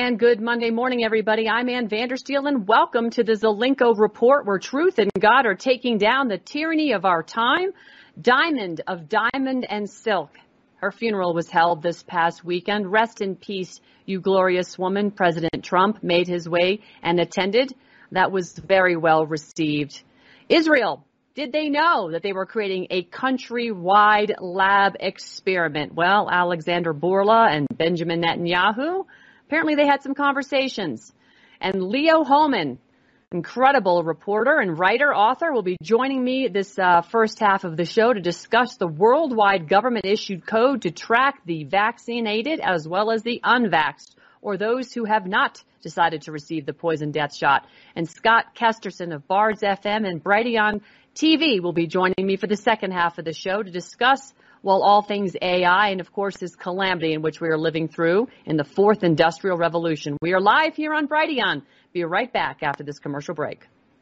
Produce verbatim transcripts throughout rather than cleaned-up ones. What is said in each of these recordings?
And good Monday morning, everybody. I'm Ann Vandersteel, and welcome to the Zelenko Report, where truth and God are taking down the tyranny of our time. Diamond of Diamond and Silk. Her funeral was held this past weekend. Rest in peace, you glorious woman. President Trump made his way and attended. That was very well received. Israel. Did they know that they were creating a countrywide lab experiment? Well, Alexander Bourla and Benjamin Netanyahu, apparently they had some conversations. And Leo Hohmann, incredible reporter and writer, author, will be joining me this uh, first half of the show to discuss the worldwide government-issued code to track the vaccinated as well as the unvaxxed, or those who have not decided to receive the poison death shot. And Scott Kesterson of Bards F M and Brighteon T V will be joining me for the second half of the show to discuss, well, all things A I and, of course, this calamity in which we are living through in the fourth industrial revolution. We are live here on Brighteon. Be right back after this commercial break.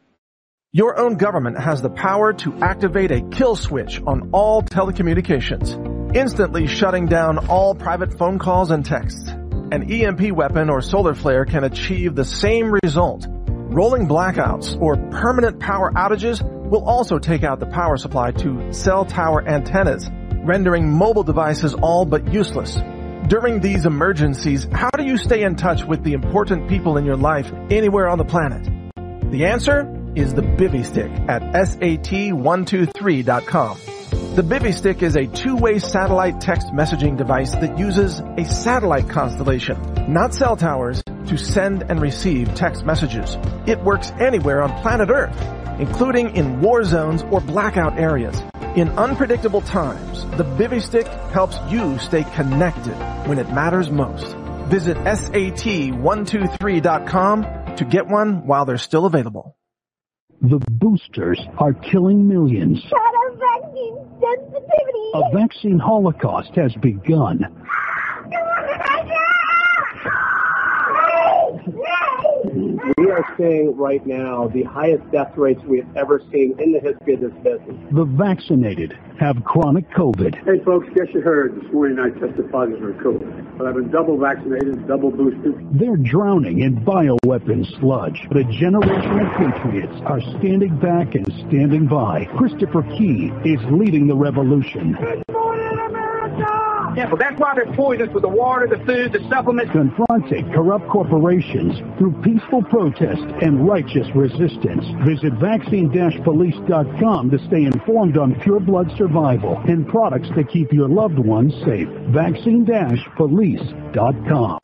Your own government has the power to activate a kill switch on all telecommunications, instantly shutting down all private phone calls and texts. An E M P weapon or solar flare can achieve the same result. Rolling blackouts or permanent power outages will also take out the power supply to cell tower antennas, rendering mobile devices all but useless. During these emergencies, how do you stay in touch with the important people in your life anywhere on the planet? The answer is the Bivy Stick at S A T one two three dot com. The Bivy Stick is a two-way satellite text messaging device that uses a satellite constellation, not cell towers, to send and receive text messages. It works anywhere on planet Earth, including in war zones or blackout areas. In unpredictable times, the Bivy Stick helps you stay connected when it matters most. Visit S A T one two three dot com to get one while they're still available. The boosters are killing millions. Shut up, vaccine sensitivity. A vaccine holocaust has begun. We are seeing right now the highest death rates we have ever seen in the history of this business. The vaccinated have chronic COVID. Hey folks, guess you heard this morning I tested positive for COVID, but I've been double vaccinated, double boosted. They're drowning in bioweapon sludge, but a generation of patriots are standing back and standing by. Christopher Key is leading the revolution. Yeah, but that's why they're poisonous with the water, the food, the supplements. Confronting corrupt corporations through peaceful protest and righteous resistance. Visit vaccine dash police dot com to stay informed on pure blood survival and products that keep your loved ones safe. vaccine dash police dot com.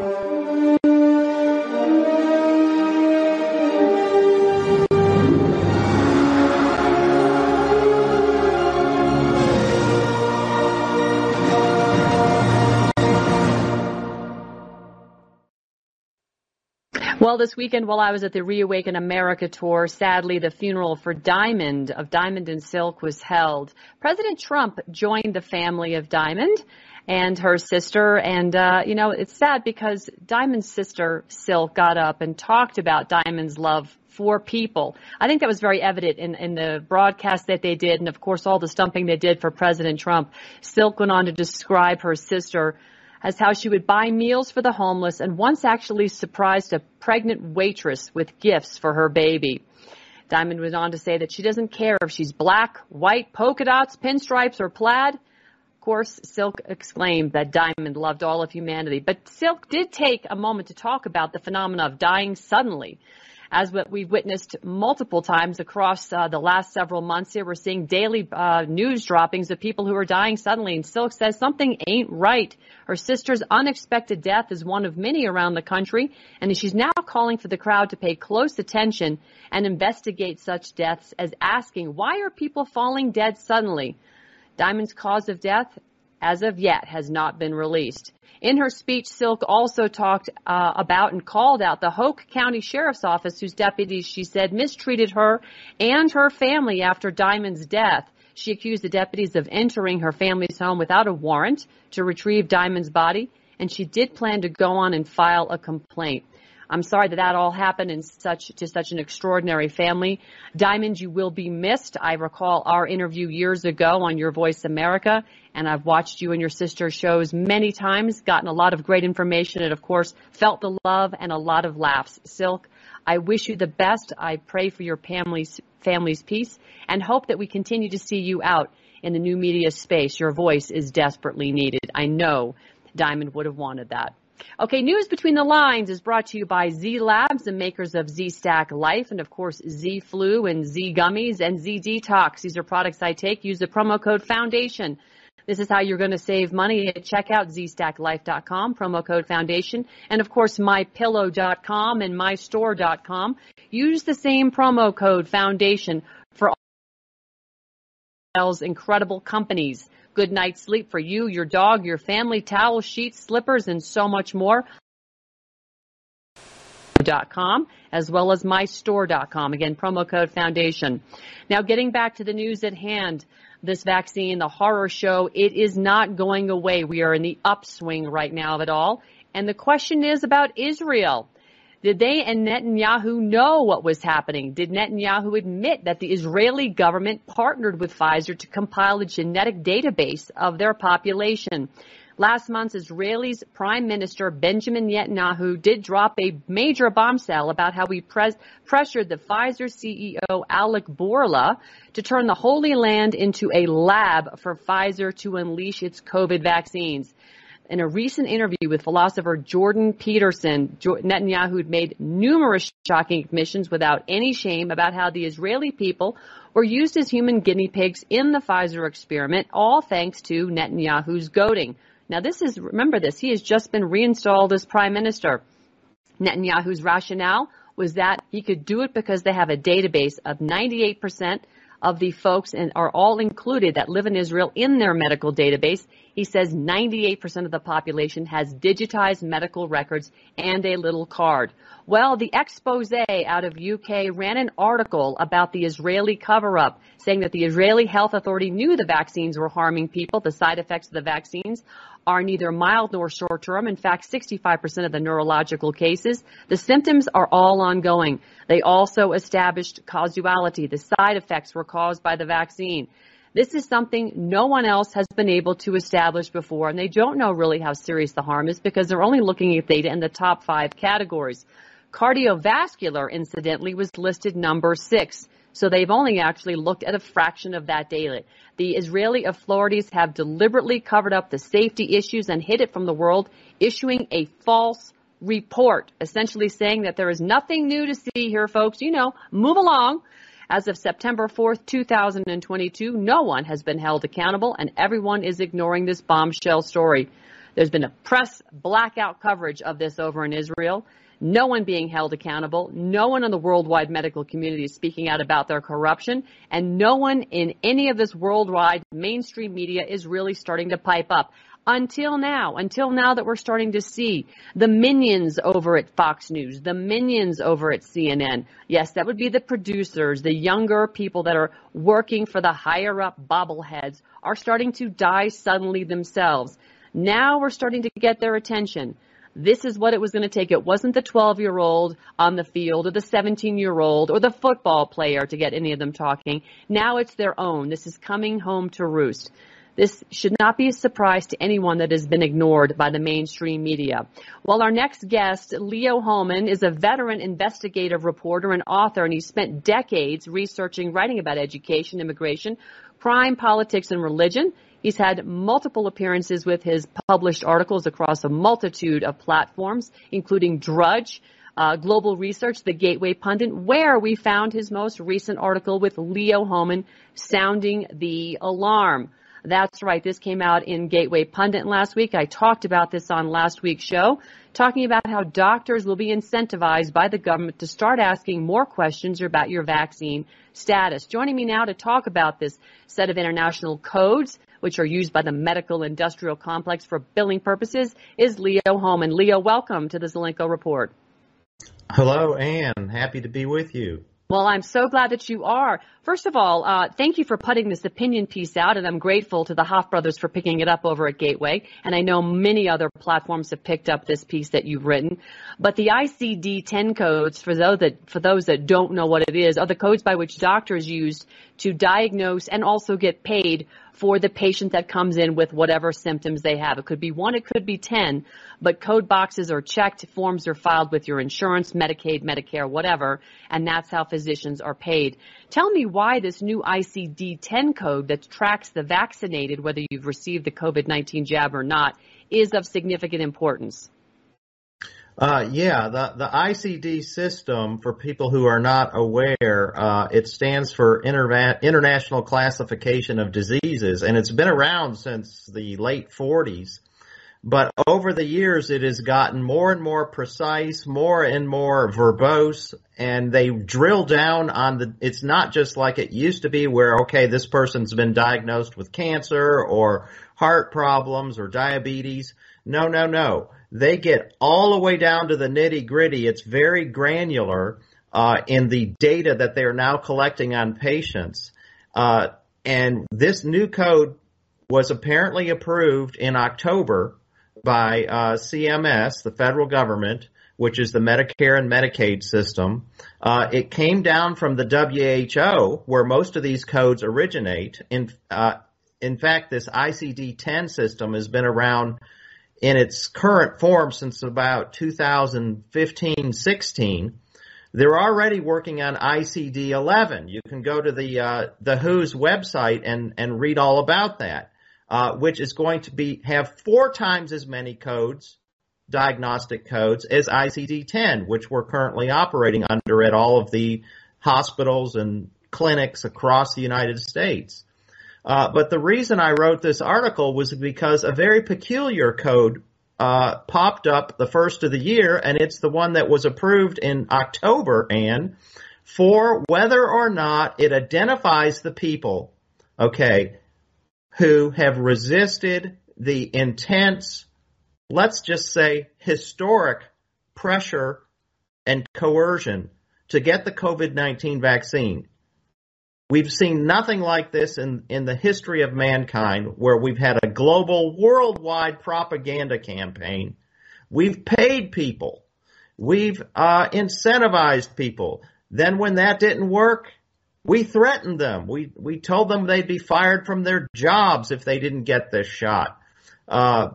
Well, this weekend while I was at the Reawaken America tour, sadly, the funeral for Diamond of Diamond and Silk was held. President Trump joined the family of Diamond and her sister. And, uh, you know, it's sad because Diamond's sister, Silk, got up and talked about Diamond's love for people. I think that was very evident in, in the broadcast that they did and, of course, all the stumping they did for President Trump. Silk went on to describe her sister as how she would buy meals for the homeless and once actually surprised a pregnant waitress with gifts for her baby. Diamond went on to say that she doesn't care if she's black, white, polka dots, pinstripes, or plaid. Of course, Silk exclaimed that Diamond loved all of humanity. But Silk did take a moment to talk about the phenomena of dying suddenly. As what we've witnessed multiple times across uh, the last several months here, we're seeing daily uh, news droppings of people who are dying suddenly. And Silk says something ain't right. Her sister's unexpected death is one of many around the country, and she's now calling for the crowd to pay close attention and investigate such deaths, as asking, why are people falling dead suddenly? Diamond's cause of death, as of yet, has not been released. In her speech, Silk also talked uh, about and called out the Hoke County Sheriff's Office, whose deputies, she said, mistreated her and her family after Diamond's death. She accused the deputies of entering her family's home without a warrant to retrieve Diamond's body, and she did plan to go on and file a complaint. I'm sorry that that all happened in such to such an extraordinary family. Diamond, you will be missed. I recall our interview years ago on Your Voice America, and I've watched you and your sister's shows many times, gotten a lot of great information, and, of course, felt the love and a lot of laughs. Silk, I wish you the best. I pray for your family's, family's peace and hope that we continue to see you out in the new media space. Your voice is desperately needed. I know Diamond would have wanted that. Okay, News Between the Lines is brought to you by Z Labs, the makers of Z-Stack Life, and, of course, Z-Flu and Z-Gummies and Z-Detox. These are products I take. Use the promo code FOUNDATION. This is how you're going to save money at checkout, Z Stack Life dot com, promo code FOUNDATION, and, of course, my pillow dot com and my store dot com. Use the same promo code FOUNDATION for all incredible companies. Good night's sleep for you, your dog, your family, towels, sheets, slippers, and so much more. Dot com, as well as my store dot com. Again, promo code FOUNDATION. Now, getting back to the news at hand, this vaccine, the horror show, it is not going away. We are in the upswing right now of it all. And the question is about Israel. Did they and Netanyahu know what was happening? Did Netanyahu admit that the Israeli government partnered with Pfizer to compile a genetic database of their population? Last month, Israel's Prime Minister Benjamin Netanyahu did drop a major bombshell about how he pres- pressured the Pfizer C E O Alec Bourla to turn the Holy Land into a lab for Pfizer to unleash its COVID vaccines. In a recent interview with philosopher Jordan Peterson, Netanyahu had made numerous shocking admissions without any shame about how the Israeli people were used as human guinea pigs in the Pfizer experiment, all thanks to Netanyahu's goading. Now, this is, remember this, he has just been reinstalled as prime minister. Netanyahu's rationale was that he could do it because they have a database of ninety-eight percent of the folks and are all included that live in Israel in their medical database. He says ninety-eight percent of the population has digitized medical records and a little card. Well, the expose out of U K ran an article about the Israeli cover-up, saying that the Israeli Health Authority knew the vaccines were harming people. The side effects of the vaccines are neither mild nor short-term. In fact, sixty-five percent of the neurological cases, the symptoms are all ongoing. They also established causality. The side effects were caused by the vaccine. This is something no one else has been able to establish before, and they don't know really how serious the harm is because they're only looking at data in the top five categories. Cardiovascular, incidentally, was listed number six, so they've only actually looked at a fraction of that data. The Israeli authorities have deliberately covered up the safety issues and hid it from the world, issuing a false report, essentially saying that there is nothing new to see here, folks. You know, move along. As of September fourth, two thousand twenty-two, no one has been held accountable, and everyone is ignoring this bombshell story. There's been a press blackout coverage of this over in Israel. No one being held accountable. No one in the worldwide medical community is speaking out about their corruption. And no one in any of this worldwide mainstream media is really starting to pipe up. Until now, until now that we're starting to see the minions over at Fox News, the minions over at C N N. Yes, that would be the producers, the younger people that are working for the higher up bobbleheads are starting to die suddenly themselves. Now we're starting to get their attention. This is what it was going to take. It wasn't the twelve-year-old on the field or the seventeen-year-old or the football player to get any of them talking. Now it's their own. This is coming home to roost. This should not be a surprise to anyone that has been ignored by the mainstream media. Well, our next guest, Leo Hohmann, is a veteran investigative reporter and author, and he spent decades researching, writing about education, immigration, crime, politics, and religion. He's had multiple appearances with his published articles across a multitude of platforms, including Drudge, uh, Global Research, The Gateway Pundit, where we found his most recent article with Leo Hohmann, Sounding the Alarm. That's right. This came out in Gateway Pundit last week. I talked about this on last week's show, talking about how doctors will be incentivized by the government to start asking more questions about your vaccine status. Joining me now to talk about this set of international codes, which are used by the medical industrial complex for billing purposes, is Leo Hohmann. Leo, welcome to the Zelenko Report. Hello, Ann. Happy to be with you. Well, I'm so glad that you are. First of all, uh, thank you for putting this opinion piece out, and I'm grateful to the Hoff brothers for picking it up over at Gateway. And I know many other platforms have picked up this piece that you've written. But the I C D ten codes, for those that for those that don't know what it is, are the codes by which doctors use to diagnose and also get paid for the patient that comes in with whatever symptoms they have. It could be one, it could be ten, but code boxes are checked, forms are filed with your insurance, Medicaid, Medicare, whatever, and that's how physicians are paid. Tell me why this new I C D ten code that tracks the vaccinated, whether you've received the COVID nineteen jab or not, is of significant importance. Uh, yeah, the, the I C D system, for people who are not aware, uh, it stands for Interva- International Classification of Diseases, and it's been around since the late forties. But over the years, it has gotten more and more precise, more and more verbose, and they drill down on the, it's not just like it used to be where, okay, this person's been diagnosed with cancer or heart problems or diabetes. No, no, no. They get all the way down to the nitty-gritty. It's very granular uh, in the data that they are now collecting on patients. Uh, and this new code was apparently approved in October by uh, C M S, the federal government, which is the Medicare and Medicaid system. Uh, it came down from the W H O, where most of these codes originate. In, uh, in fact, this I C D ten system has been around in its current form since about two thousand fifteen sixteen. They're already working on I C D eleven. You can go to the uh, the W H O's website and, and read all about that, uh, which is going to be have four times as many codes, diagnostic codes, as I C D ten, which we're currently operating under at all of the hospitals and clinics across the United States. Uh, but the reason I wrote this article was because a very peculiar code uh, popped up the first of the year, and it's the one that was approved in October, Ann, for whether or not it identifies the people, okay, who have resisted the intense, let's just say, historic pressure and coercion to get the COVID nineteen vaccine. We've seen nothing like this in, in the history of mankind, where we've had a global, worldwide propaganda campaign. We've paid people. We've uh, incentivized people. Then when that didn't work, we threatened them. We we told them they'd be fired from their jobs if they didn't get this shot. Uh,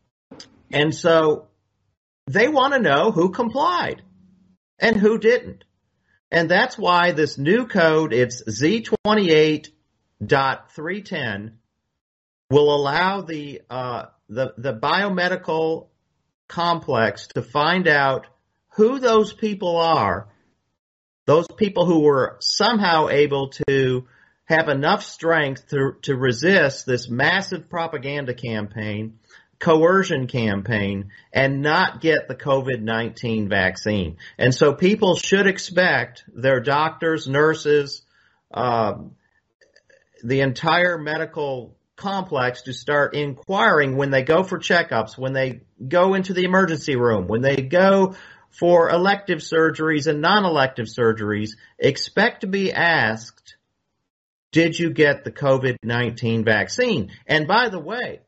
and so they want to know who complied and who didn't. And that's why this new code, it's Z twenty-eight point three ten, will allow the, uh, the, the biomedical complex to find out who those people are, those people who were somehow able to have enough strength to, to resist this massive propaganda campaign, coercion campaign, and not get the COVID nineteen vaccine. And so people should expect their doctors, nurses, um, the entire medical complex to start inquiring when they go for checkups, when they go into the emergency room, when they go for elective surgeries and non-elective surgeries. Expect to be asked, did you get the COVID nineteen vaccine? And by the way,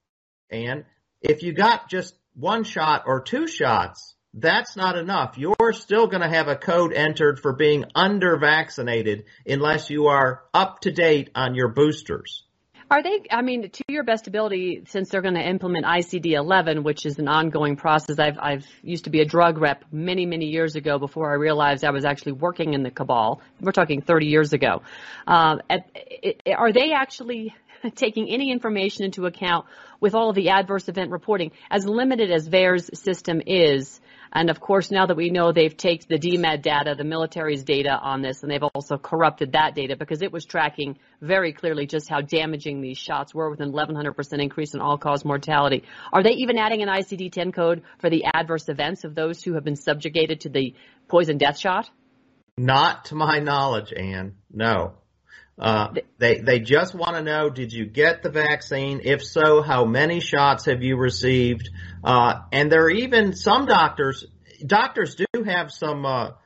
and if you got just one shot or two shots, that's not enough. You're still going to have a code entered for being under-vaccinated unless you are up to date on your boosters. Are they, I mean, to your best ability, since they're going to implement I C D eleven, which is an ongoing process, I've, I've used to be a drug rep many, many years ago before I realized I was actually working in the cabal. We're talking thirty years ago. Uh, at, it, are they actually taking any information into account with all of the adverse event reporting, as limited as V A E R's system is? And of course, now that we know they've taken the D MAD data, the military's data on this, and they've also corrupted that data because it was tracking very clearly just how damaging these shots were, with an eleven hundred percent increase in all-cause mortality. Are they even adding an I C D ten code for the adverse events of those who have been subjugated to the poison death shot? Not to my knowledge, Ann. No. Uh, they, they just want to know, did you get the vaccine? If so, how many shots have you received? Uh, and there are even some doctors, doctors do have some, uh,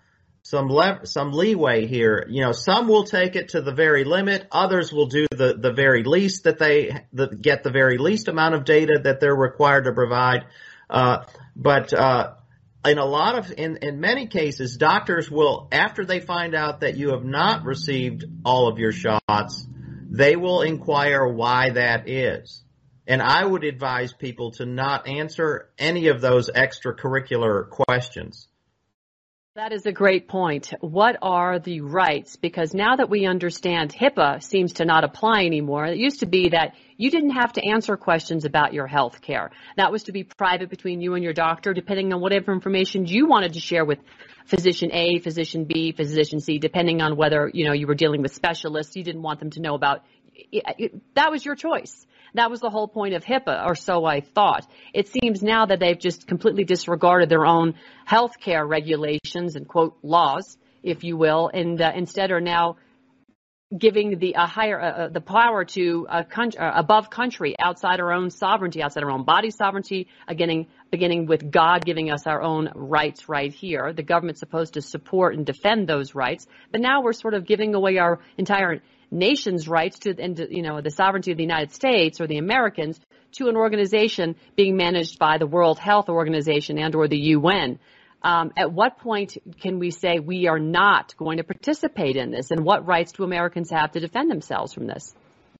some le- some leeway here. You know, some will take it to the very limit. Others will do the, the very least that they the, get the very least amount of data that they're required to provide. Uh, but uh, in a lot of in, in many cases, doctors will, after they find out that you have not received all of your shots, they will inquire why that is. And I would advise people to not answer any of those extracurricular questions. That is a great point. What are the rights? Because now that we understand HIPAA seems to not apply anymore. It used to be that you didn't have to answer questions about your health care. That was to be private between you and your doctor, depending on whatever information you wanted to share with physician A, physician B, physician C, depending on whether, you know, you were dealing with specialists. You didn't want them to know about it. It, that was your choice. That was the whole point of HIPAA, or so I thought. It seems now that they've just completely disregarded their own health care regulations and, quote, laws, if you will, and uh, instead are now giving the uh, higher uh, the power to a con- uh, above country, outside our own sovereignty, outside our own body sovereignty, beginning, beginning with God giving us our own rights right here. The government's supposed to support and defend those rights, but now we're sort of giving away our entire nation's rights to, and you know, the sovereignty of the United States or the Americans to an organization being managed by the World Health Organization and or the U N. Um, at what point can we say we are not going to participate in this, and what rights do Americans have to defend themselves from this?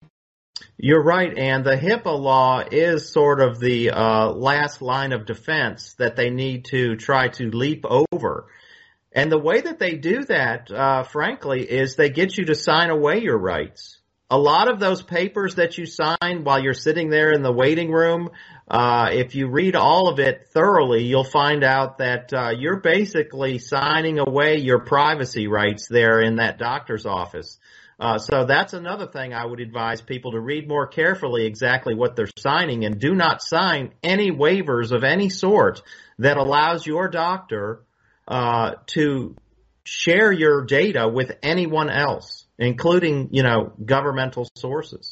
You're right, and the HIPAA law is sort of the uh, last line of defense that they need to try to leap over. And the way that they do that, uh, frankly, is they get you to sign away your rights. A lot of those papers that you sign while you're sitting there in the waiting room, uh, if you read all of it thoroughly, you'll find out that uh, you're basically signing away your privacy rights there in that doctor's office. Uh, so that's another thing I would advise people to read more carefully exactly what they're signing, and do not sign any waivers of any sort that allows your doctor Uh, to share your data with anyone else, including, you know, governmental sources.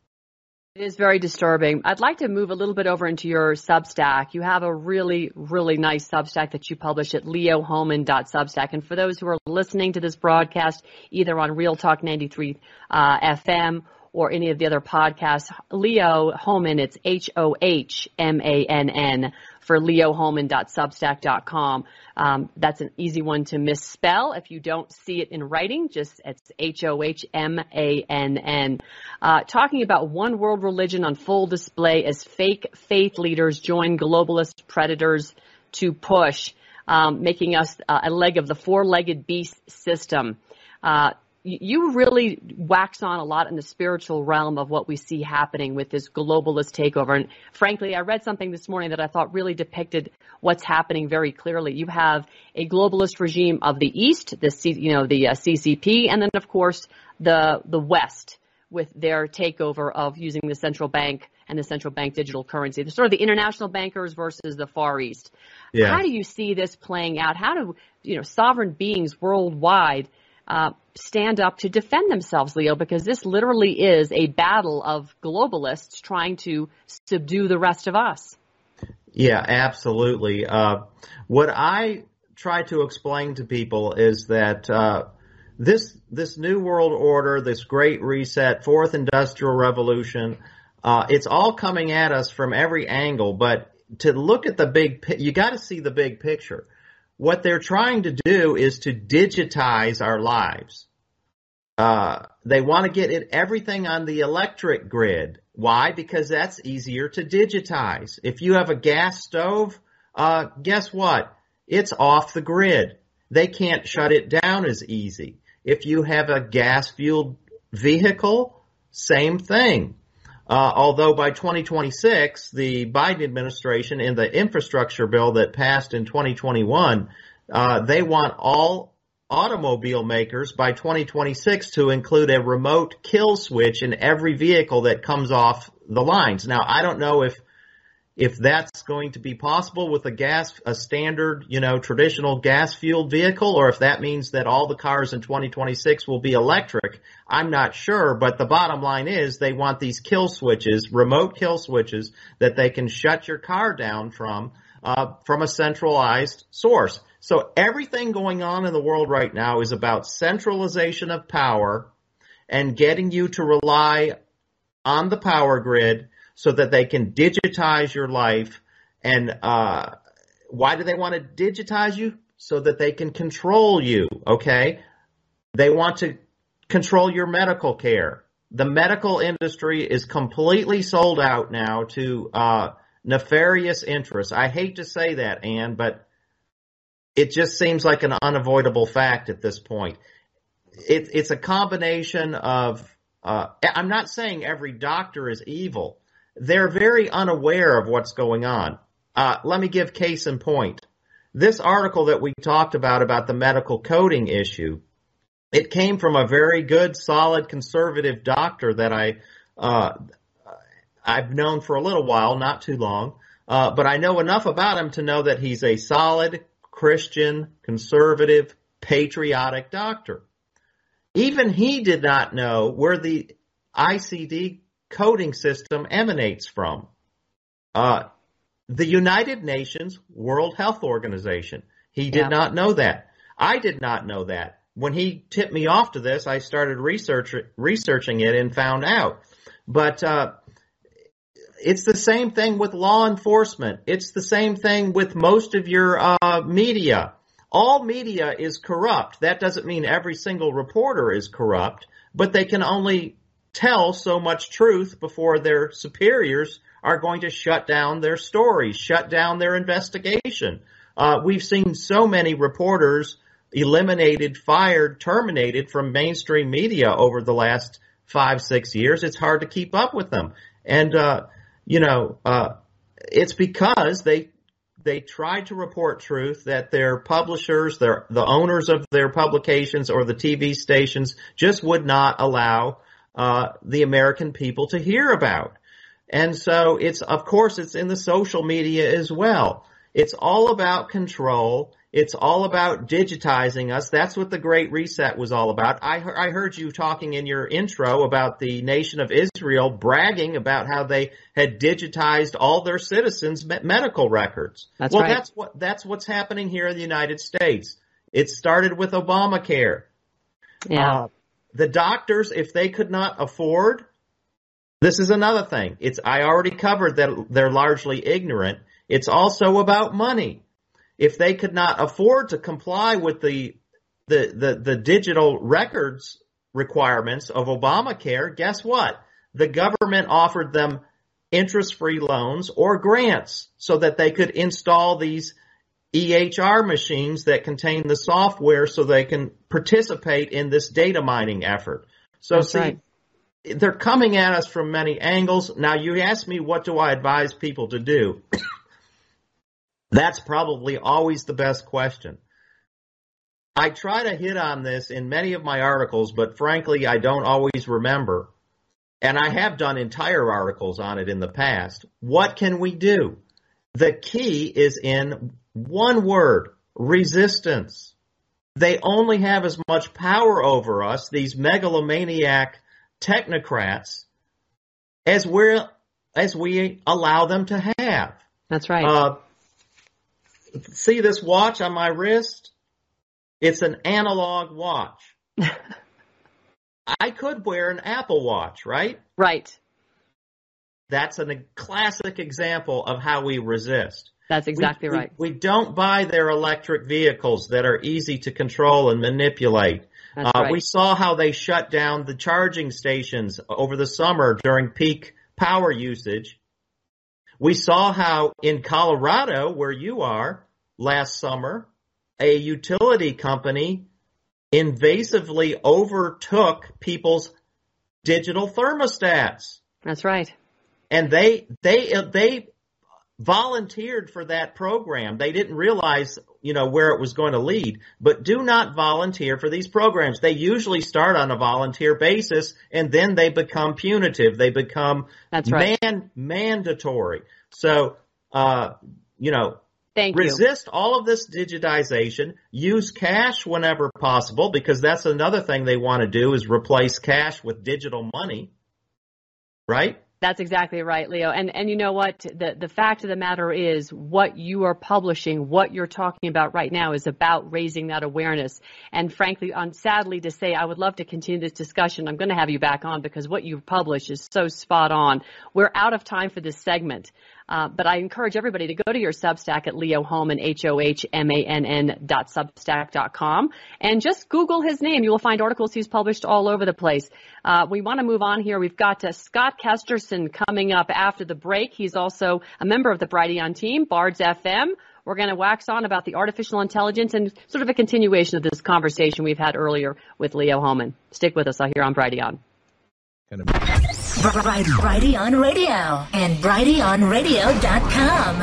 It is very disturbing. I'd like to move a little bit over into your Substack. You have a really, really nice Substack that you publish at leo hohmann dot substack. And for those who are listening to this broadcast, either on Real Talk ninety-three uh, F M or any of the other podcasts, Leo Hohmann, it's H O H M A N N, for leo hohmann dot substack dot com. Um, that's an easy one to misspell. If you don't see it in writing, just it's H O H M A N N. Uh, talking about one world religion on full display as fake faith leaders join globalist predators to push, um, making us uh, a leg of the four-legged beast system. Uh, You really wax on a lot in the spiritual realm of what we see happening with this globalist takeover. And frankly, I read something this morning that I thought really depicted what's happening very clearly. You have a globalist regime of the East, the C, you know, the uh, C C P, and then of course the the West with their takeover of using the central bank and the central bank digital currency. The sort of the international bankers versus the Far East. Yeah. How do you see this playing out? How do, you know, sovereign beings worldwide Uh, stand up to defend themselves, Leo, because this literally is a battle of globalists trying to subdue the rest of us. Yeah, absolutely. Uh, what I try to explain to people is that uh, this this new world order, this great reset, fourth industrial revolution, uh, it's all coming at us from every angle. But to look at the big, you got to see the big picture. What they're trying to do is to digitize our lives. Uh, they want to get it, everything on the electric grid. Why? Because that's easier to digitize. If you have a gas stove, uh, guess what? It's off the grid. They can't shut it down as easy. If you have a gas-fueled vehicle, same thing. Uh, although by twenty twenty-six, the Biden administration in the infrastructure bill that passed in twenty twenty-one, uh, they want all automobile makers by twenty twenty-six to include a remote kill switch in every vehicle that comes off the lines. Now, I don't know if if that's going to be possible with a gas, a standard, you know, traditional gas-fueled vehicle, or if that means that all the cars in twenty twenty-six will be electric. I'm not sure, but the bottom line is they want these kill switches, remote kill switches, that they can shut your car down from, uh, from a centralized source. So everything going on in the world right now is about centralization of power and getting you to rely on the power grid so that they can digitize your life. And uh, why do they want to digitize you? So that they can control you, okay? They want to control your medical care. The medical industry is completely sold out now to uh, nefarious interests. I hate to say that, Ann, but it just seems like an unavoidable fact at this point. It, it's a combination of, uh, I'm not saying every doctor is evil. They're very unaware of what's going on. Uh, let me give case in point. This article that we talked about, about the medical coding issue, it came from a very good, solid, conservative doctor that I, uh, I've known for a little while, not too long, uh, but I know enough about him to know that he's a solid, Christian, conservative, patriotic doctor. Even he did not know where the I C D coding system emanates from. Uh, The United Nations World Health Organization. He did yeah. not know that. I did not know that. When he tipped me off to this, I started research, researching it and found out. But uh, it's the same thing with law enforcement. It's the same thing with most of your uh, media. All media is corrupt. That doesn't mean every single reporter is corrupt, but they can only tell so much truth before their superiors are going to shut down their stories, shut down their investigation. Uh, we've seen so many reporters eliminated, fired, terminated from mainstream media over the last five, six years. It's hard to keep up with them. And, uh, you know, uh, it's because they, they tried to report truth that their publishers, their, the owners of their publications or the T V stations just would not allow, uh, the American people to hear about. And so it's, of course, it's in the social media as well. It's all about control. It's all about digitizing us. That's what the Great Reset was all about. I, I heard you talking in your intro about the nation of Israel bragging about how they had digitized all their citizens' medical records. That's well, right. that's what, that's what's happening here in the United States. It started with Obamacare. Yeah. Uh, the doctors, if they could not afford, this is another thing. It's, I already covered that they're largely ignorant. It's also about money. If they could not afford to comply with the, the, the, the digital records requirements of Obamacare, guess what? The government offered them interest-free loans or grants so that they could install these E H R machines that contain the software so they can participate in this data mining effort. So That's see, right. They're coming at us from many angles. Now, you ask me, what do I advise people to do? That's probably always the best question. I try to hit on this in many of my articles, but frankly, I don't always remember. And I have done entire articles on it in the past. What can we do? The key is in one word: resistance. They only have as much power over us, these megalomaniac technocrats, as we're as we allow them to have. That's right. Uh, see this watch on my wrist? It's an analog watch. I could wear an Apple Watch, right? Right. That's a classic example of how we resist. That's exactly we, right. We, we don't buy their electric vehicles that are easy to control and manipulate. That's uh, right. We saw how they shut down the charging stations over the summer during peak power usage. We saw how in Colorado, where you are, last summer, a utility company invasively overtook people's digital thermostats. That's right. And they they they volunteered for that program. They didn't realize, you know, where it was going to lead. But do not volunteer for these programs. They usually start on a volunteer basis, and then they become punitive. They become That's right. man, mandatory. So, uh, you know, Thank you. resist all of this digitization. Use cash whenever possible, because that's another thing they want to do, is replace cash with digital money. Right? That's exactly right, Leo. And and you know what? The the fact of the matter is what you are publishing, what you're talking about right now is about raising that awareness. And frankly, I'm sadly to say, I would love to continue this discussion. I'm going to have you back on because what you've published is so spot on. We're out of time for this segment. Uh, but I encourage everybody to go to your Substack at Leo Hohmann, H O H M A N N dot substack dot com, and just Google his name. You will find articles he's published all over the place. Uh, we want to move on here. We've got uh, Scott Kesterson coming up after the break. He's also a member of the Brighteon team, Bards F M. We're going to wax on about the artificial intelligence and sort of a continuation of this conversation we've had earlier with Leo Hohmann. Stick with us here on Brighteon. Brighteon Radio and Brighteon radio dot com.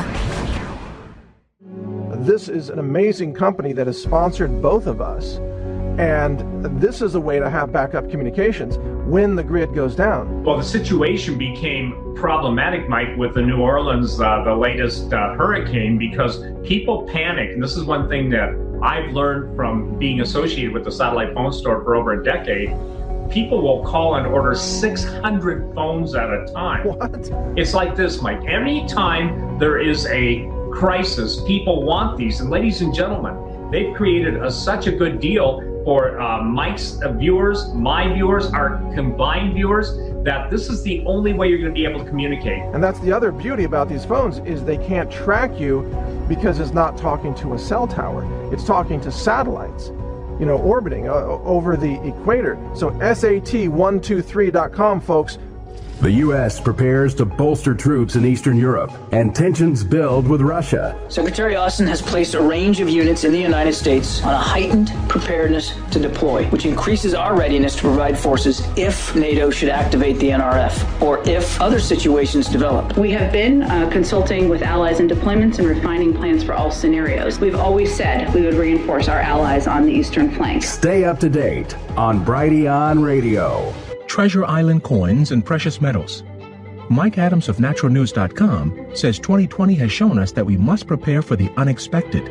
This is an amazing company that has sponsored both of us. And this is a way to have backup communications when the grid goes down. Well, the situation became problematic, Mike, with the New Orleans, uh, the latest uh, hurricane, because people panic. And this is one thing that I've learned from being associated with the satellite phone store for over a decade. People will call and order six hundred phones at a time. What? It's like this, Mike. Anytime there is a crisis, people want these. And ladies and gentlemen, they've created a, such a good deal for uh, Mike's uh, viewers, my viewers, our combined viewers, that this is the only way you're going to be able to communicate. And that's the other beauty about these phones is they can't track you because it's not talking to a cell tower. It's talking to satellites, you know, orbiting uh, over the equator. So S A T one two three dot com, folks. The U S prepares to bolster troops in Eastern Europe, and tensions build with Russia. Secretary Austin has placed a range of units in the United States on a heightened preparedness to deploy, which increases our readiness to provide forces if NATO should activate the N R F, or if other situations develop. We have been uh, consulting with allies in deployments and refining plans for all scenarios. We've always said we would reinforce our allies on the eastern flank. Stay up to date on Brighteon Radio. Treasure Island coins and precious metals. Mike Adams of natural news dot com says twenty twenty has shown us that we must prepare for the unexpected.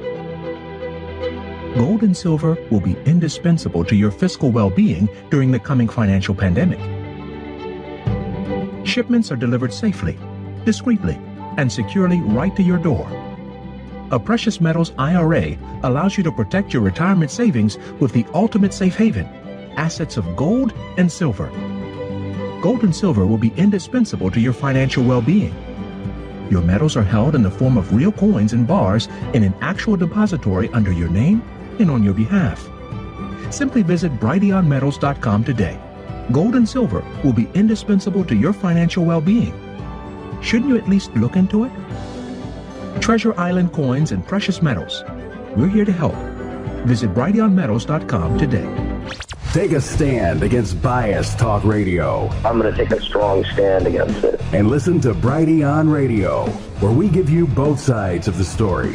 Gold and silver will be indispensable to your fiscal well-being during the coming financial pandemic. Shipments are delivered safely, discreetly, and securely right to your door. A precious metals I R A allows you to protect your retirement savings with the ultimate safe haven, assets of gold and silver. Gold and silver will be indispensable to your financial well-being. Your metals are held in the form of real coins and bars in an actual depository under your name and on your behalf. Simply visit Brighteon metals dot com today. Gold and silver will be indispensable to your financial well-being. Shouldn't you at least look into it? Treasure Island coins and precious metals. We're here to help. Visit Brighteon metals dot com today. Take a stand against biased talk radio. I'm going to take a strong stand against it. And listen to Brighteon Radio, where we give you both sides of the story.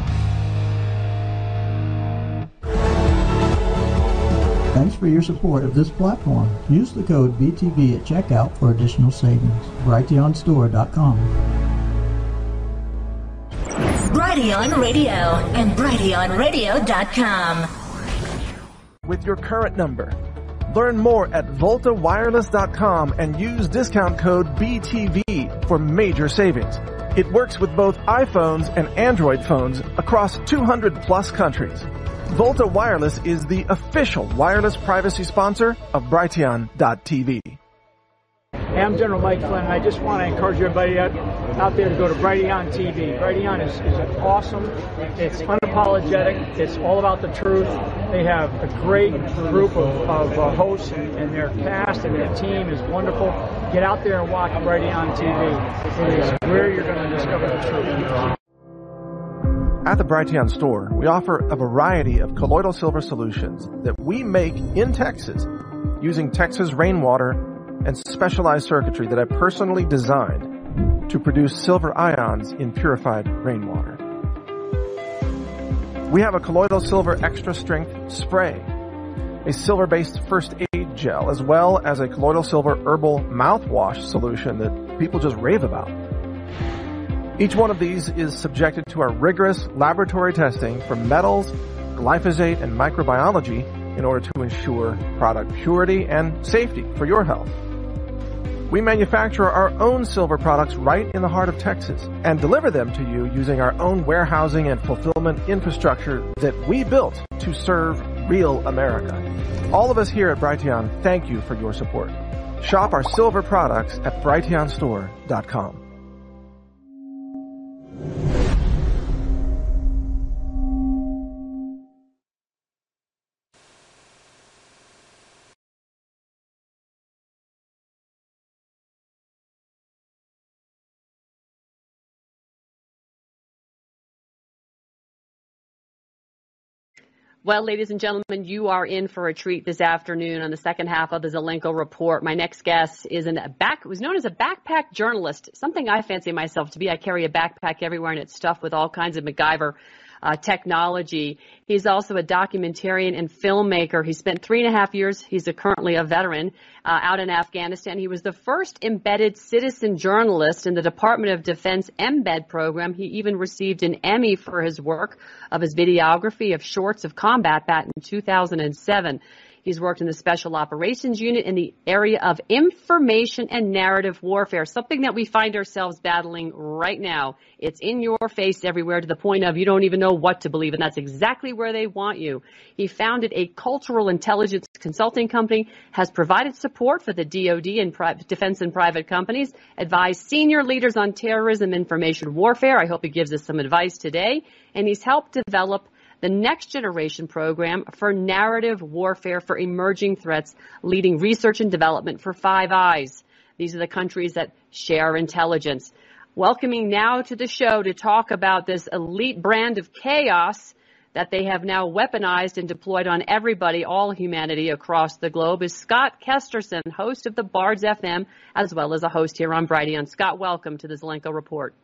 Thanks for your support of this platform. Use the code B T V at checkout for additional savings. Brighteon store dot com. Brighteon Radio and Brighteon radio dot com. With your current number. Learn more at Volta Wireless dot com and use discount code B T V for major savings. It works with both iPhones and Android phones across two hundred plus countries. Volta Wireless is the official wireless privacy sponsor of Brighteon dot T V. Hey, I'm General Mike Flynn, and I just want to encourage everybody out, out there to go to Brighteon T V. Brighteon is, is awesome. It's unapologetic. It's all about the truth. They have a great group of, of uh, hosts, and, and their cast and their team is wonderful. Get out there and watch Brighteon T V. It is where you're going to discover the truth. At the Brighteon store, we offer a variety of colloidal silver solutions that we make in Texas using Texas rainwater and specialized circuitry that I personally designed to produce silver ions in purified rainwater. We have a colloidal silver extra strength spray, a silver-based first aid gel, as well as a colloidal silver herbal mouthwash solution that people just rave about. Each one of these is subjected to our rigorous laboratory testing for metals, glyphosate, and microbiology in order to ensure product purity and safety for your health. We manufacture our own silver products right in the heart of Texas and deliver them to you using our own warehousing and fulfillment infrastructure that we built to serve real America. All of us here at Brighteon thank you for your support. Shop our silver products at Brighteon Store dot com. Well, ladies and gentlemen, you are in for a treat this afternoon on the second half of the Zelenko Report. My next guest is a back was known as a backpack journalist, something I fancy myself to be. I carry a backpack everywhere, and it's stuffed with all kinds of MacGyver uh, technology. He's also a documentarian and filmmaker. He spent three and a half years. He's a, currently a veteran uh, out in Afghanistan. He was the first embedded citizen journalist in the Department of Defense Embed program. He even received an Emmy for his work of his videography of shorts of combat back in two thousand seven. He's worked in the Special Operations Unit in the area of information and narrative warfare, something that we find ourselves battling right now. It's in your face everywhere to the point of you don't even know what to believe, and that's exactly where they want you. He founded a cultural intelligence consulting company, has provided support for the D O D and pri- defense and private companies, advised senior leaders on terrorism information warfare. I hope he gives us some advice today. And he's helped develop the Next Generation program for narrative warfare for emerging threats, leading research and development for Five Eyes. These are the countries that share intelligence. Welcoming now to the show to talk about this elite brand of chaos that they have now weaponized and deployed on everybody, all humanity across the globe, is Scott Kesterson, host of the Bards F M, as well as a host here on Brighteon. Scott, welcome to the Zelenko Report.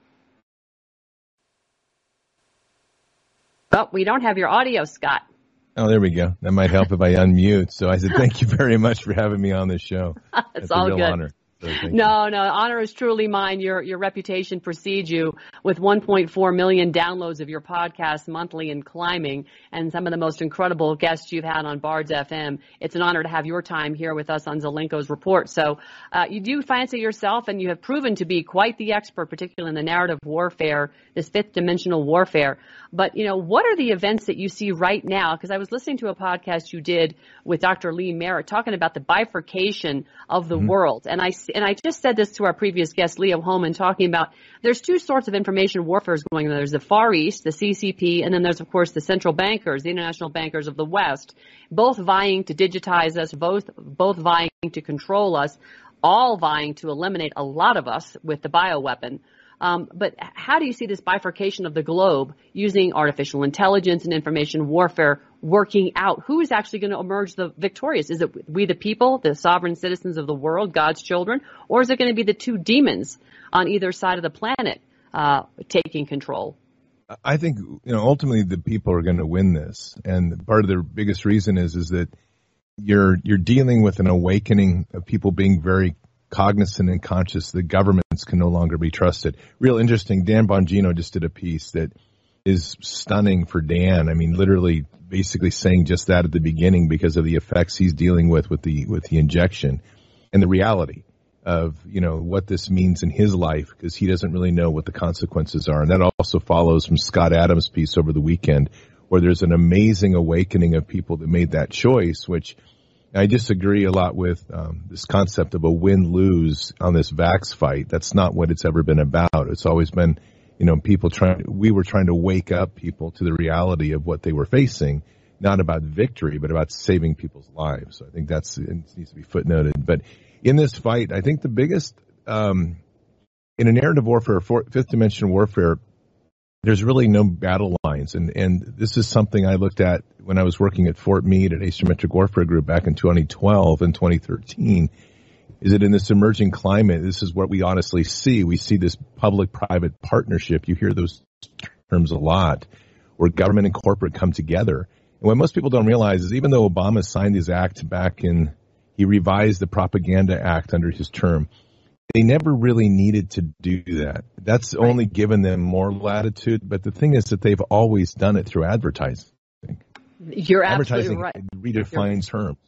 Oh, we don't have your audio, Scott. Oh, there we go. That might help if I unmute. So I said, thank you very much for having me on the show. It's That's all a real good. honor. So no, no, honor is truly mine. Your your reputation precedes you with one point four million downloads of your podcast monthly and climbing, and some of the most incredible guests you've had on Bards F M. It's an honor to have your time here with us on Zelenko's Report. So uh, you do fancy yourself, and you have proven to be quite the expert, particularly in the narrative warfare, this fifth dimensional warfare. But, you know, what are the events that you see right now? Because I was listening to a podcast you did with Doctor Lee Merritt talking about the bifurcation of the mm-hmm. world. And I, and I just said this to our previous guest, Leo Holman, talking about there's two sorts of information warfare going on. There's the Far East, the C C P, and then there's, of course, the central bankers, the international bankers of the West, both vying to digitize us, both, both vying to control us, all vying to eliminate a lot of us with the bioweapon. Um, but how do you see this bifurcation of the globe using artificial intelligence and information warfare working out? Who is actually going to emerge the victorious? Is it we the people, the sovereign citizens of the world, God's children, or is it going to be the two demons on either side of the planet uh, taking control? I think, you know, ultimately the people are going to win this, and part of the biggest reason is is that you're you're dealing with an awakening of people being very cognizant and conscious that governments can no longer be trusted. Real interesting, Dan Bongino just did a piece that is stunning for Dan. I mean, literally basically saying just that at the beginning because of the effects he's dealing with with the with the injection and the reality of, you know, what this means in his life, because he doesn't really know what the consequences are. And that also follows from Scott Adams' piece over the weekend, where there's an amazing awakening of people that made that choice, which I disagree a lot with um, this concept of a win-lose on this vax fight. That's not what it's ever been about. It's always been, you know, people trying, we were trying to wake up people to the reality of what they were facing, not about victory, but about saving people's lives. So I think that's, it needs to be footnoted. But in this fight, I think the biggest, um, in a narrative warfare, for, fifth dimension warfare, there's really no battle lines. And, and this is something I looked at when I was working at Fort Meade at Asymmetric Warfare Group back in twenty twelve and twenty thirteen, is that in this emerging climate, this is what we honestly see. We see this public-private partnership. You hear those terms a lot, where government and corporate come together. And what most people don't realize is even though Obama signed his act back in, he revised the Propaganda Act under his term, they never really needed to do that. That's only given them more latitude. But the thing is that they've always done it through advertising. You're advertising absolutely right. redefines terms.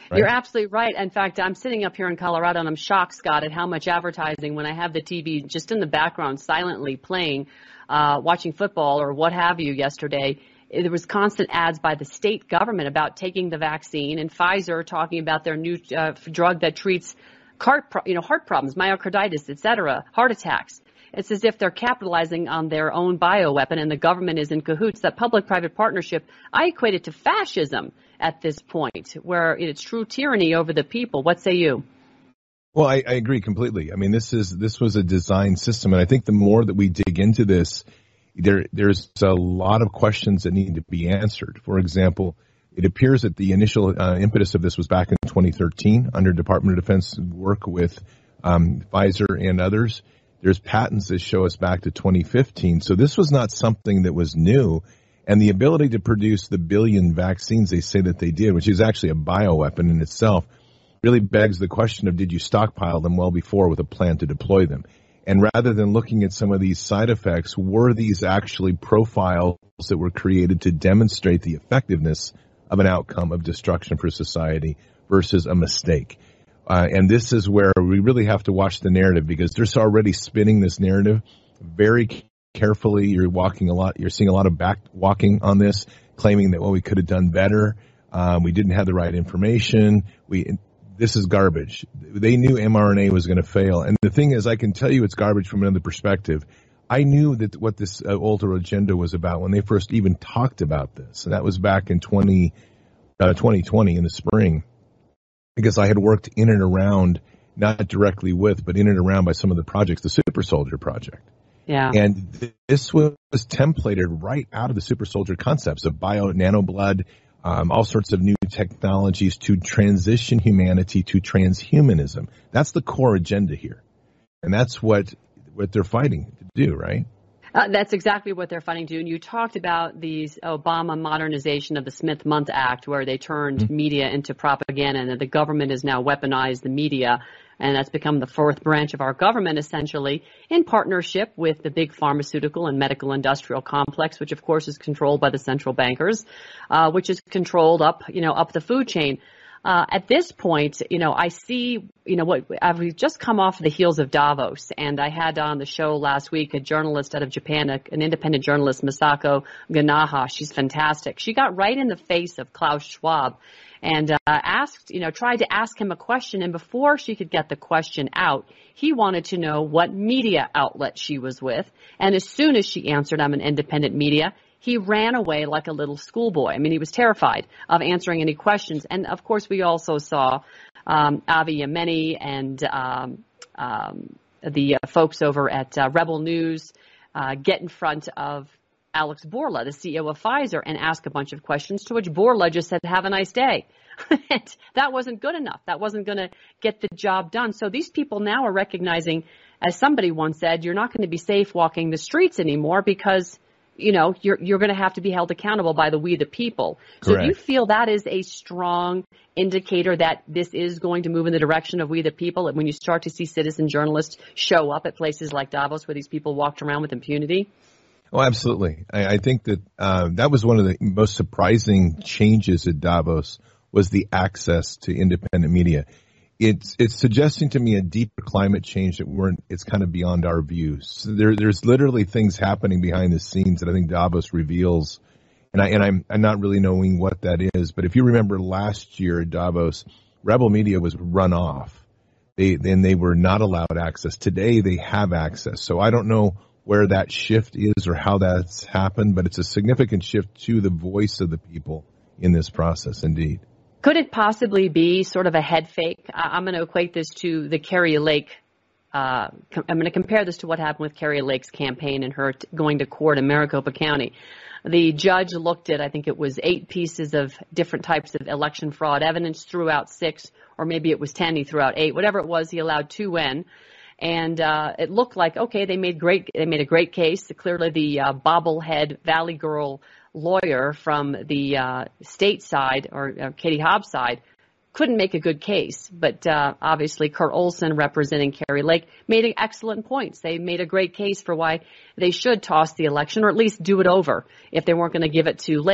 Right? You're absolutely right. In fact, I'm sitting up here in Colorado and I'm shocked, Scott, at how much advertising when I have the T V just in the background silently playing, uh, watching football or what have you yesterday. There was constant ads by the state government about taking the vaccine, and Pfizer talking about their new uh, drug that treats heart, pro- you know, heart problems, myocarditis, et cetera, heart attacks. It's as if they're capitalizing on their own bioweapon and the government is in cahoots. That public-private partnership, I equate it to fascism at this point, where it's true tyranny over the people. What say you? Well, I, I agree completely. I mean, this is this was a design system, and I think the more that we dig into this, there there's a lot of questions that need to be answered. For example, it appears that the initial uh, impetus of this was back in twenty thirteen under Department of Defense work with um, Pfizer and others. There's patents that show us back to twenty fifteen. So this was not something that was new. And the ability to produce the billion vaccines they say that they did, which is actually a bioweapon in itself, really begs the question of, did you stockpile them well before with a plan to deploy them? And rather than looking at some of these side effects, were these actually profiles that were created to demonstrate the effectiveness of an outcome of destruction for society versus a mistake? Uh, and this is where we really have to watch the narrative, because they're already spinning this narrative very carefully. You're walking a lot. You're seeing a lot of back walking on this, claiming that, well, we could have done better. Um, we didn't have the right information. We this is garbage. They knew mRNA was going to fail. And the thing is, I can tell you it's garbage from another perspective. I knew that what this uh, ultra agenda was about when they first even talked about this. And that was back in twenty, uh, twenty twenty in the spring, because I had worked in and around, not directly with, but in and around by some of the projects, the Super Soldier Project. Yeah. And th- this was templated right out of the Super Soldier concepts of bio nanoblood, um, all sorts of new technologies to transition humanity to transhumanism. That's the core agenda here. And that's what, what they're fighting to do, right? Uh, that's exactly what they're fighting to do. And you talked about these Obama modernization of the Smith-Mundt Act, where they turned mm-hmm. media into propaganda, and that the government has now weaponized the media. And that's become the fourth branch of our government, essentially, in partnership with the big pharmaceutical and medical industrial complex, which, of course, is controlled by the central bankers, uh, which is controlled up, you know, up the food chain. Uh, at this point, you know, I see, you know, what I've just come off the heels of Davos, and I had on the show last week a journalist out of Japan, a, an independent journalist, Masako Ganaha. She's fantastic. She got right in the face of Klaus Schwab and uh, asked, you know, tried to ask him a question. And before she could get the question out, he wanted to know what media outlet she was with. And as soon as she answered, I'm an independent media, he ran away like a little schoolboy. I mean, he was terrified of answering any questions. And, of course, we also saw um, Avi Yemeni and um, um, the uh, folks over at uh, Rebel News uh, get in front of Alex Borla, the C E O of Pfizer, and ask a bunch of questions, to which Borla just said, have a nice day. And that wasn't good enough. That wasn't going to get the job done. So these people now are recognizing, as somebody once said, you're not going to be safe walking the streets anymore because, you know, you're you're going to have to be held accountable by the we the people. So Correct. Do you feel that is a strong indicator that this is going to move in the direction of we the people, when you start to see citizen journalists show up at places like Davos where these people walked around with impunity? Oh, absolutely. I, I think that uh, that was one of the most surprising changes at Davos, was the access to independent media. It's it's suggesting to me a deeper climate change that weren't. It's kind of beyond our views. So there, there's literally things happening behind the scenes that I think Davos reveals, and I and I'm I'm not really knowing what that is. But if you remember last year at Davos, Rebel Media was run off. They then they were not allowed access. Today they have access. So I don't know where that shift is or how that's happened, but it's a significant shift to the voice of the people in this process, indeed. Could it possibly be sort of a head fake? I'm going to equate this to the Kari Lake. Uh, I'm going to compare this to what happened with Kari Lake's campaign and her t- going to court in Maricopa County. The judge looked at, I think it was eight pieces of different types of election fraud evidence, threw out six, or maybe it was ten, he threw out eight. Whatever it was, he allowed two in. And uh, it looked like, okay, they made great. They made a great case. Clearly, the uh, bobblehead Valley Girl lawyer from the uh, state side, or uh, Katie Hobbs' side, couldn't make a good case. But uh, obviously, Kurt Olson, representing Kari Lake, made excellent points. They made a great case for why they should toss the election, or at least do it over if they weren't going to give it to Lake.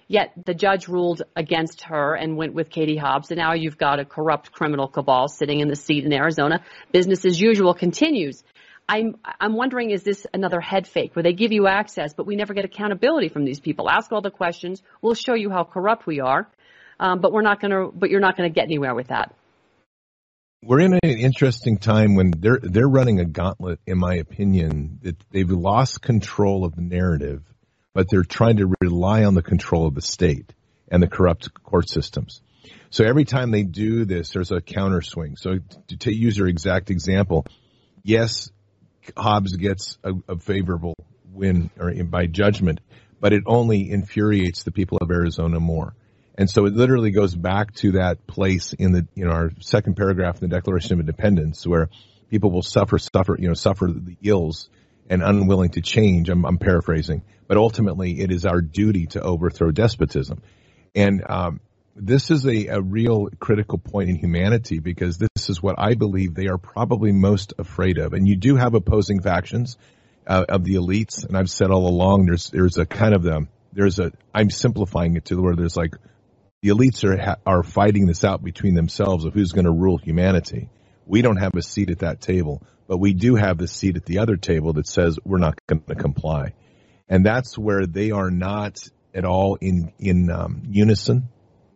Yet the judge ruled against her and went with Katie Hobbs. And now you've got a corrupt criminal cabal sitting in the seat in Arizona. Business as usual continues. I'm, I'm wondering, is this another head fake where they give you access, but we never get accountability from these people? Ask all the questions. We'll show you how corrupt we are. Um, but we're not going to, but you're not going to get anywhere with that. We're in an interesting time when they're, they're running a gauntlet, in my opinion, that they've lost control of the narrative, but they're trying to rely on the control of the state and the corrupt court systems. So every time they do this, there's a counter swing. So to, to use your exact example, yes, Hobbs gets a, a favorable win or in, by judgment, but it only infuriates the people of Arizona more. And so it literally goes back to that place in the, you know, our second paragraph in the Declaration of Independence where people will suffer, suffer, you know, suffer the ills and unwilling to change. I'm, I'm paraphrasing, but ultimately it is our duty to overthrow despotism. And, um, this is a, a real critical point in humanity because this is what I believe they are probably most afraid of. And you do have opposing factions uh, of the elites. And I've said all along, there's, there's a kind of the, there's a, I'm simplifying it to where there's like, the elites are, are fighting this out between themselves of who's going to rule humanity. We don't have a seat at that table, but we do have the seat at the other table that says we're not going to comply. And that's where they are not at all in, in um, unison.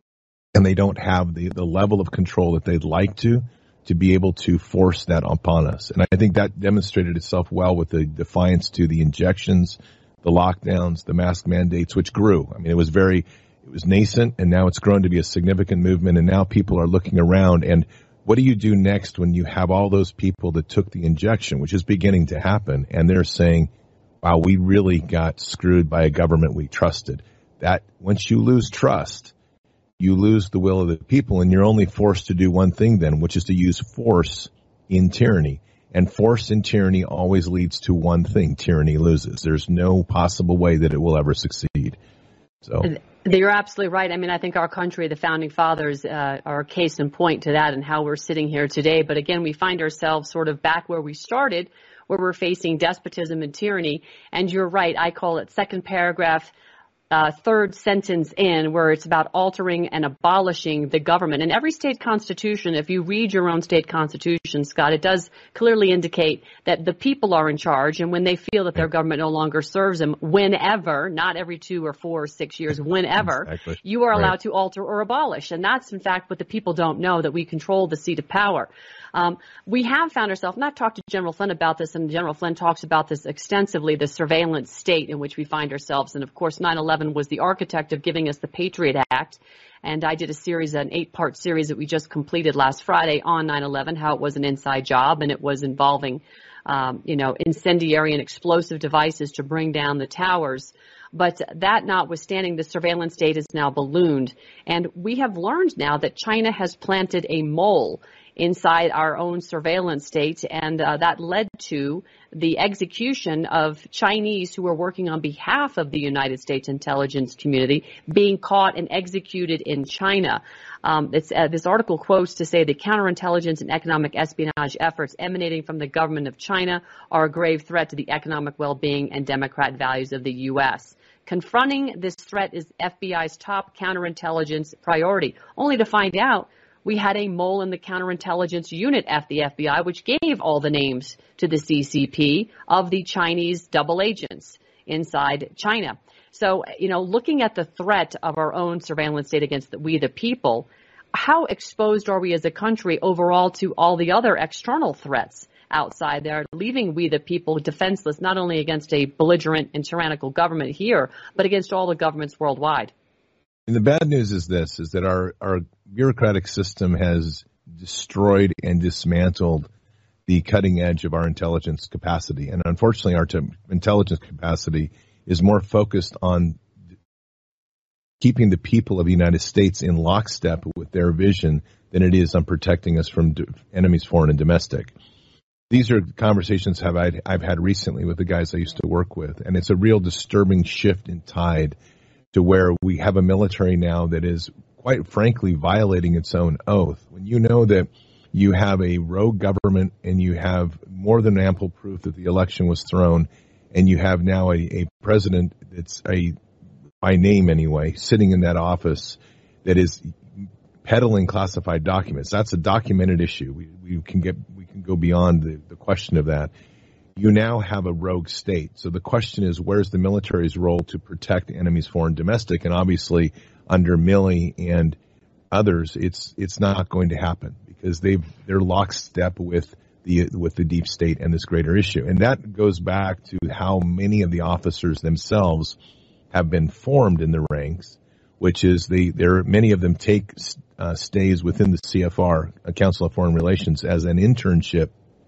And they don't have the, the level of control that they'd like to, to be able to force that upon us. And I think that demonstrated itself well with the defiance to the injections, the lockdowns, the mask mandates, which grew. I mean, it was very, it was nascent and now it's grown to be a significant movement. And now people are looking around. And what do you do next when you have all those people that took the injection, which is beginning to happen? And they're saying, wow, we really got screwed by a government we trusted. That once you lose trust, you lose the will of the people, and you're only forced to do one thing then, which is to use force in tyranny. And force in tyranny always leads to one thing: tyranny loses. There's no possible way that it will ever succeed. So you're absolutely right. I mean, I think our country, the founding fathers, uh, are a case in point to that and how we're sitting here today. But again, we find ourselves sort of back where we started, where we're facing despotism and tyranny. And you're right. I call it second paragraph, Uh, third sentence in, where it's about altering and abolishing the government. And every state constitution, if you read your own state constitution, Scott, it does clearly indicate that the people are in charge. And when they feel that their government no longer serves them, whenever, not every two or four or six years, whenever, exactly. you are allowed right. to alter or abolish. And that's, in fact, what the people don't know, that we control the seat of power. Um, we have found ourselves, and I've talked to General Flynn about this, and General Flynn talks about this extensively, the surveillance state in which we find ourselves. And, of course, nine eleven was the architect of giving us the Patriot Act. And I did a series, an eight-part series that we just completed last Friday on nine eleven, how it was an inside job, and it was involving, um, you know, incendiary and explosive devices to bring down the towers. But that notwithstanding, the surveillance state is now ballooned. And we have learned now that China has planted a mole inside our own surveillance state, and uh, that led to the execution of Chinese who were working on behalf of the United States intelligence community being caught and executed in China. Um, it's, uh, this article quotes to say the counterintelligence and economic espionage efforts emanating from the government of China are a grave threat to the economic well-being and democrat values of the U S Confronting this threat is F B I's top counterintelligence priority, only to find out we had a mole in the counterintelligence unit at the F B I, which gave all the names to the C C P of the Chinese double agents inside China. So, you know, looking at the threat of our own surveillance state against the, we the people, how exposed are we as a country overall to all the other external threats outside there, leaving we the people defenseless, not only against a belligerent and tyrannical government here, but against all the governments worldwide? And the bad news is this, is that our, our bureaucratic system has destroyed and dismantled the cutting edge of our intelligence capacity. And unfortunately, our t- intelligence capacity is more focused on keeping the people of the United States in lockstep with their vision than it is on protecting us from d- enemies, foreign and domestic. These are conversations have I, I've had recently with the guys I used to work with, and it's a real disturbing shift in tide to where we have a military now that is, quite frankly, violating its own oath. When you know that you have a rogue government and you have more than ample proof that the election was thrown, and you have now a, a president that's a by name anyway, sitting in that office that is peddling classified documents. That's a documented issue. We, we can get, we can go beyond the, the question of that. You now have a rogue state. So the question is, where's the military's role to protect enemies, foreign, domestic? And obviously, under Milley and others, it's it's not going to happen because they've they're lockstep with the with the deep state and this greater issue. And that goes back to how many of the officers themselves have been formed in the ranks, which is they there many of them take uh, stays within the C F R, a Council of Foreign Relations, as an internship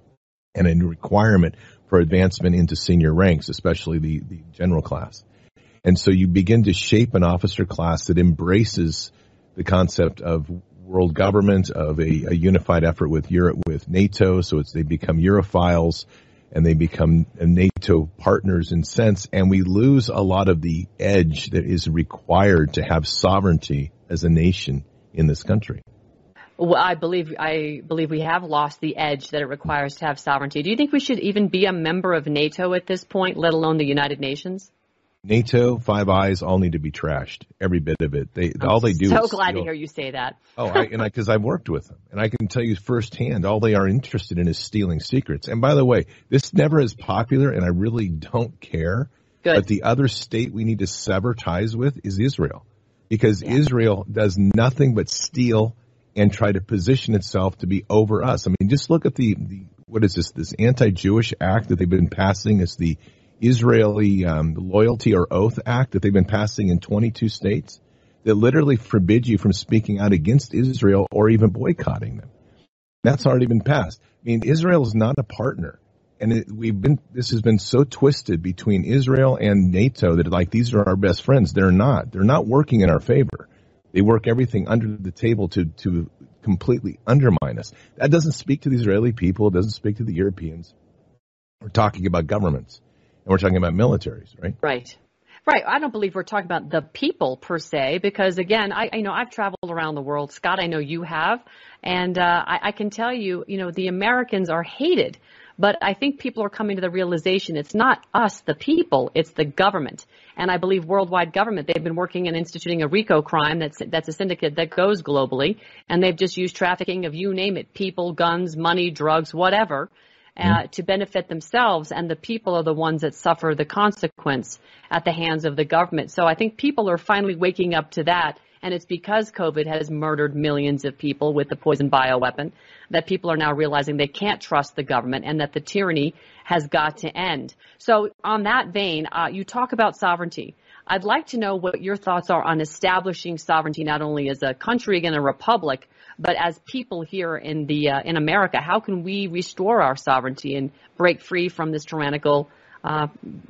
and a requirement for advancement into senior ranks, especially the, the general class. And so you begin to shape an officer class that embraces the concept of world government, of a, a unified effort with Europe, with NATO. So it's, they become Europhiles and they become NATO partners in sense. And we lose a lot of the edge that is required to have sovereignty as a nation in this country. Well, I believe I believe we have lost the edge that it requires to have sovereignty. Do you think we should even be a member of NATO at this point, let alone the United Nations? NATO, Five Eyes, all need to be trashed. Every bit of it. They I'm all they do. So is glad steal. to hear you say that. Oh, I, and I because I've worked with them, and I can tell you firsthand, all they are interested in is stealing secrets. And by the way, this never is popular, and I really don't care. Good. But the other state we need to sever ties with is Israel, because Yeah. Israel does nothing but steal and try to position itself to be over us. I mean, just look at the, the what is this, this anti-Jewish act that they've been passing. It's the Israeli um, Loyalty or Oath Act that they've been passing in twenty-two states that literally forbid you from speaking out against Israel or even boycotting them. That's already been passed. I mean, Israel is not a partner. And it, we've been, this has been so twisted between Israel and NATO that like these are our best friends. They're not. They're not working in our favor. They work everything under the table to, to completely undermine us. That doesn't speak to the Israeli people. It doesn't speak to the Europeans. We're talking about governments and we're talking about militaries, right? Right. Right. I don't believe we're talking about the people per se, because again, I, you know, I've traveled around the world. Scott, I know you have. And, uh, I, I can tell you, you know, the Americans are hated. But I think people are coming to the realization it's not us, the people, it's the government. And I believe worldwide government, they've been working on instituting a RICO crime that's that's a syndicate that goes globally. And they've just used trafficking of you name it, people, guns, money, drugs, whatever, uh, mm-hmm. to benefit themselves. And the people are the ones that suffer the consequence at the hands of the government. So I think people are finally waking up to that. And it's because COVID has murdered millions of people with the poison bioweapon that people are now realizing they can't trust the government and that the tyranny has got to end. So on that vein, uh, you talk about sovereignty. I'd like to know what your thoughts are on establishing sovereignty not only as a country and a republic, but as people here in the uh, in America. How can we restore our sovereignty and break free from this tyrannical, uh,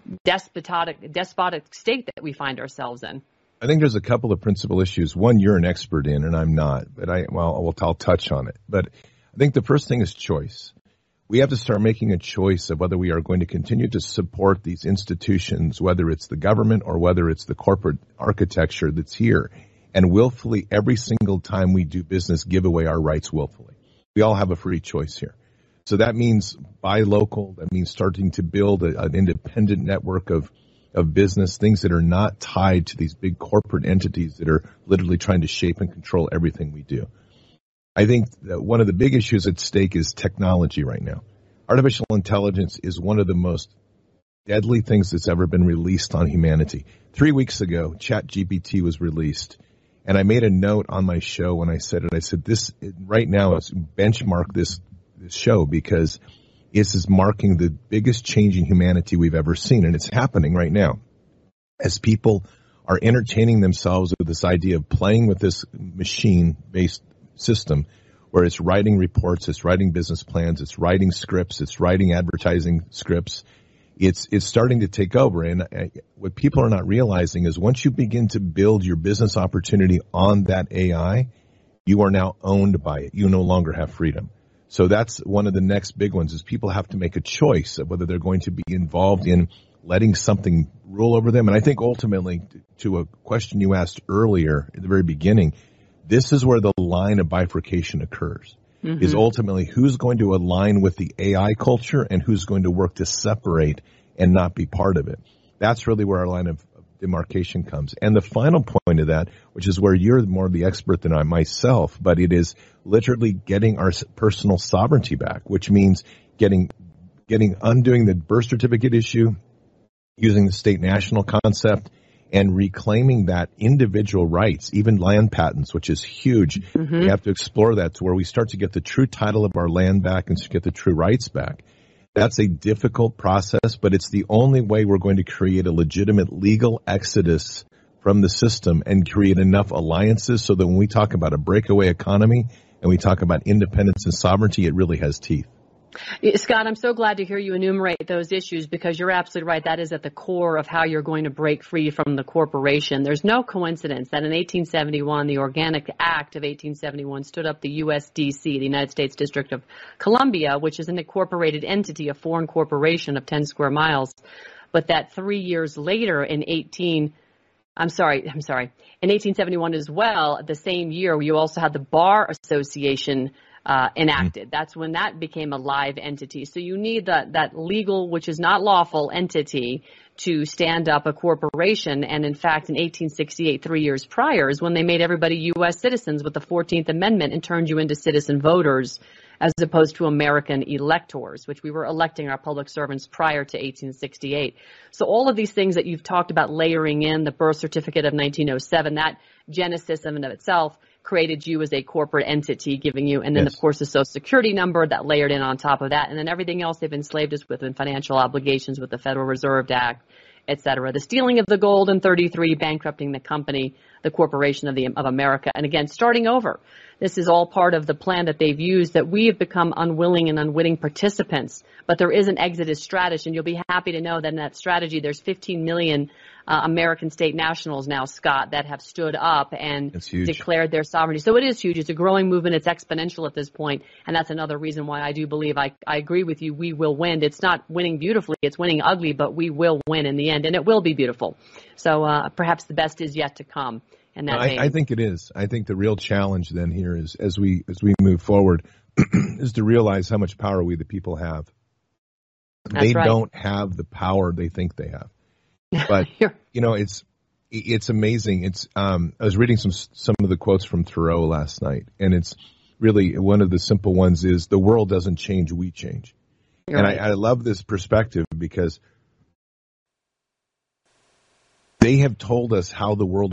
despotic, despotic state that we find ourselves in? I think there's a couple of principal issues. One you're an expert in, and I'm not, but I, well, I'll, I'll touch on it. But I think the first thing is choice. We have to start making a choice of whether we are going to continue to support these institutions, whether it's the government or whether it's the corporate architecture that's here, and willfully every single time we do business, give away our rights willfully. We all have a free choice here. So that means buy local. That means starting to build a, an independent network of of business, things that are not tied to these big corporate entities that are literally trying to shape and control everything we do. I think that one of the big issues at stake is technology right now. Artificial intelligence is one of the most deadly things that's ever been released on humanity. Three weeks ago, ChatGPT was released, and I made a note on my show when I said it. I said, this right now is benchmark this, this show because this is marking the biggest change in humanity we've ever seen, and it's happening right now. As people are entertaining themselves with this idea of playing with this machine-based system where it's writing reports, it's writing business plans, it's writing scripts, it's writing advertising scripts, it's it's starting to take over. And what people are not realizing is once you begin to build your business opportunity on that A I, you are now owned by it. You no longer have freedom. So that's one of the next big ones is people have to make a choice of whether they're going to be involved in letting something rule over them. And I think ultimately, to a question you asked earlier at the very beginning, this is where the line of bifurcation occurs, mm-hmm. is ultimately who's going to align with the A I culture and who's going to work to separate and not be part of it. That's really where our line of demarcation comes. And the final point of that, which is where you're more the expert than I myself, but it is literally getting our personal sovereignty back, which means getting, getting, undoing the birth certificate issue, using the state national concept, and reclaiming that individual rights, even land patents, which is huge. Mm-hmm. We have to explore that to where we start to get the true title of our land back and to get the true rights back. That's a difficult process, but it's the only way we're going to create a legitimate legal exodus from the system and create enough alliances so that when we talk about a breakaway economy and we talk about independence and sovereignty, it really has teeth. Scott, I'm so glad to hear you enumerate those issues because you're absolutely right. That is at the core of how you're going to break free from the corporation. There's no coincidence that in eighteen seventy-one, the Organic Act of eighteen seventy-one stood up the U S D C, the United States District of Columbia, which is an incorporated entity, a foreign corporation of ten square miles. But that three years later in eighteen, I'm sorry, I'm sorry, in eighteen seventy-one as well, the same year, you also had the Bar Association Uh, enacted. That's when that became a live entity. So you need that, that legal, which is not lawful entity to stand up a corporation. And in fact, in eighteen sixty-eight, three years prior, is when they made everybody U S citizens with the fourteenth Amendment and turned you into citizen voters as opposed to American electors, which we were electing our public servants prior to eighteen sixty-eight. So all of these things that you've talked about layering in, the birth certificate of nineteen oh seven, that genesis in and of itself created you as a corporate entity, giving you, and then yes. of course the Social Security number that layered in on top of that, and then everything else they've enslaved us with in financial obligations with the Federal Reserve Act, et cetera. The stealing of the gold in thirty-three, bankrupting the company, the corporation of the of America, and again, starting over. This is all part of the plan that they've used that we have become unwilling and unwitting participants. But there is an exodus strategy, and you'll be happy to know that in that strategy, there's fifteen million uh, American state nationals now, Scott, that have stood up and declared their sovereignty. So it is huge. It's a growing movement. It's exponential at this point, and that's another reason why I do believe I, I agree with you. We will win. It's not winning beautifully. It's winning ugly, but we will win in the end, and it will be beautiful. So uh, perhaps the best is yet to come. In that I, I think it is. I think the real challenge then here is as we as we move forward is to realize how much power we the people have. That's they right. don't have the power they think they have. But you know, it's it's amazing. It's um, I was reading some some of the quotes from Thoreau last night, and it's really one of the simple ones is the world doesn't change, we change. You're and right. I, I love this perspective because they have told us how the world